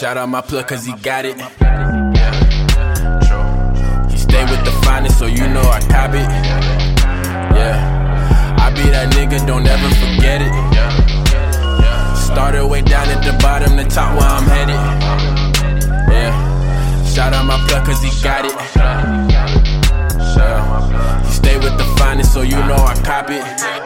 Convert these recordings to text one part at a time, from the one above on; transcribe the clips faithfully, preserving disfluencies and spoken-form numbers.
Shout out my plug cause he got it. He stay with the finest, so you know I cop it. Yeah, I be that nigga, don't ever forget it. Started way down at the bottom, the top where I'm headed. Yeah, shout out my plug cause he got it. Yeah, he stay with the finest, so you know I cop it.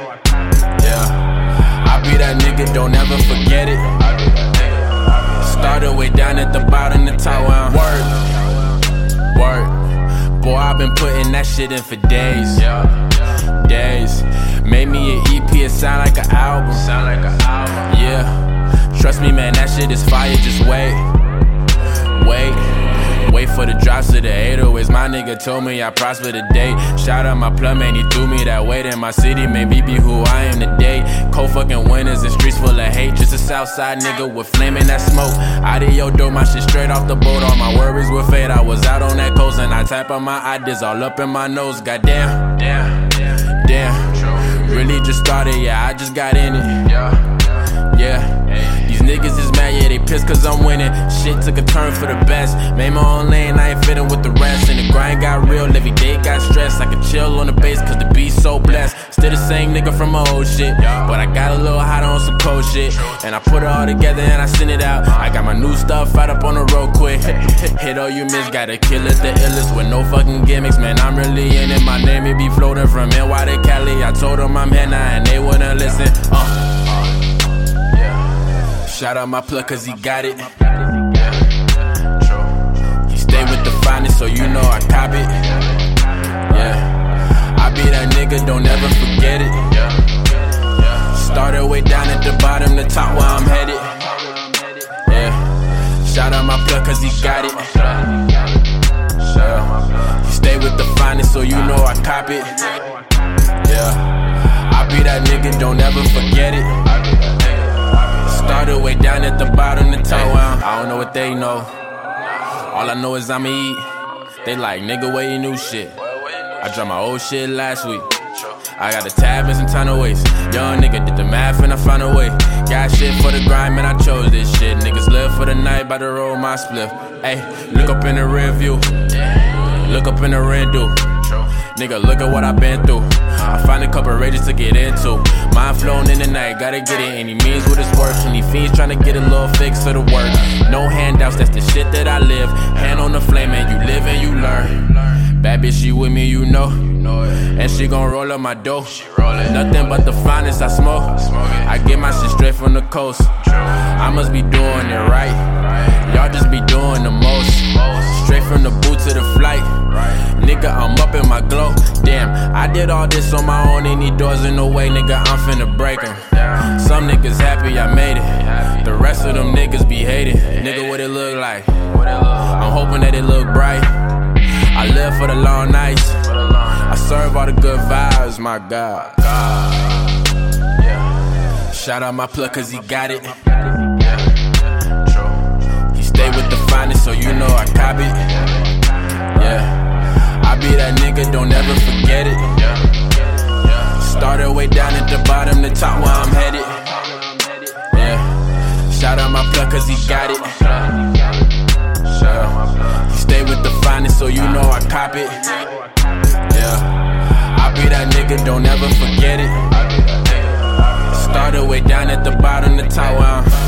Yeah, I be that nigga, don't ever forget it. Started way down at the bottom, the top where I'm work, work. Boy, I've been putting that shit in for days, days. Made me an E P, it sound like an album. Sound like an album. Yeah, trust me, man, that shit is fire. Just wait, wait, wait for the drops of the eight oh eights. My nigga told me I prosper today. Shout out my plug, man, he threw me that weight in my city. Made me be who I am today. Cold fucking winters and streets full of hate. Just a Southside nigga with flaming that smoke. Out of your door, my shit straight off the boat. All my worries were fade. I was out on that coast and I type on my ideas all up in my nose. Goddamn, damn, damn. Really just started, yeah, I just got in it. Yeah, these niggas is mad, yeah, they pissed cause I'm winning. Shit took a turn for the best. Made my own lane, I ain't fitting with the rest. And the grind got real, every day got stressed. I can chill on the base cause the beat's so blessed. Still the same nigga from my old shit, but I got a little hot on some cold shit. And I put it all together and I send it out. I got my new stuff out up on the road quick. Hit all you miss, gotta kill it the illest with no fucking gimmicks. Man, I'm really in it, my name it be floating from N Y to Cali. I told them I'm here now and they wouldn't listen. uh. Shout out my plug cause he got it. He stay with the finest, so you know I cop it. Yeah, I be that nigga, don't ever forget it. Started way down at the bottom, the top where I'm headed. Yeah, shout out my plug cause he got it. Yeah, he stay with the finest, so you know I cop it. Yeah, I be that nigga, don't ever forget it. Started way down at the bottom, the top where I don't know what they know. All I know is I'ma eat. They like, nigga, where you new shit? I dropped my old shit last week. I got a tab and some ton of waste. Young nigga did the math and I found a way. Got shit for the grind, man, I chose this shit. Niggas live for the night, by the roll my spliff. Ayy, look up in the rear view. Look up in the rear do. Nigga, look at what I've been through. I find a couple rages to get into. Mind flown in the night, gotta get it any means what it's worth. Any fiends tryna get a little fix of the work. No handouts, that's the shit that I live. Hand on the flame and you live and you learn. Bad bitch, she with me, you know. And she gon' roll up my dough. Nothing but the finest I smoke. I get my shit straight from the coast. I must be doing it right. Y'all just be doing the most. Straight from the boot to the flight. Nigga, I'm up in my glow. Damn, I did all this on my own. Any doors in the way, nigga, I'm finna break them. Some niggas happy I made it. The rest of them niggas be hated. Nigga, what it look like? I'm hoping that it look bright. I live for the long nights. I serve all the good vibes, my God. Shout out my plug cause he got it. He stay with the finest, so you know I cop it. Yeah, I be that nigga, don't ever forget it. Started way down at the bottom, the top where I'm headed. Yeah, shout out my plug cause he got it. Yeah, he stay with the finest, so you know I cop it. Yeah, I be that nigga, don't ever forget it. Started way down at the bottom, the top where I'm